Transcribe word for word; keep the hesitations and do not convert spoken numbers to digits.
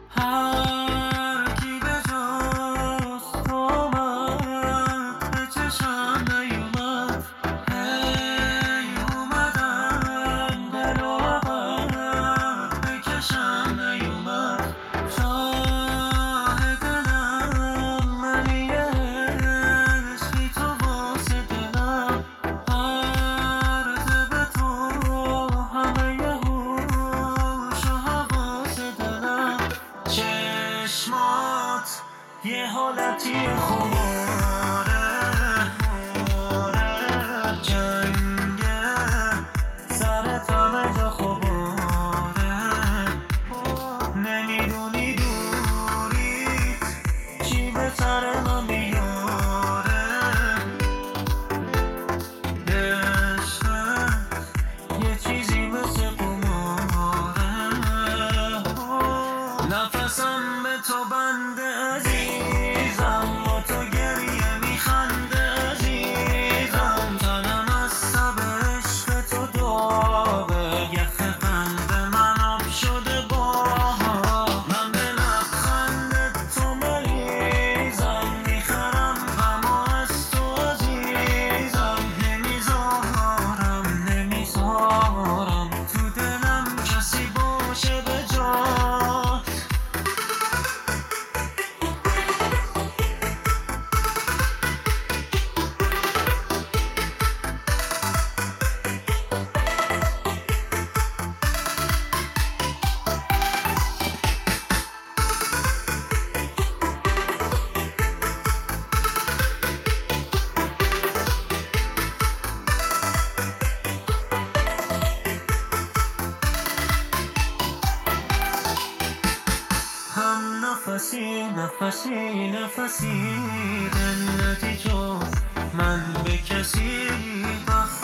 هر کی به جز تو اومد به چشم نیومد، هی اومدم دل و عقب بکشم نیومد. شاه دلم منی عشقی تو واسه دلم، پرده به تو همه هوش و حواس دلم. چشمات یه حالتی خماره، جنگه سرت همه جا خباره. نمیدونی دوریت چی به سر من میاره. عشقت یه چیزی مثل قماره. نفسم به تو بنده عزیزم، با تو گریه میخنده عزیزم. تنم از تب عشق تو داغه، یخ قلب من آب شده باها. من به لبخند تو مریضم، میخرم غمو از تو عزیزم. نمیذارم نمیذارم تو دلم کسی باشه به جات. هم نفسی نفسی نفسی دلتی جز من به کسی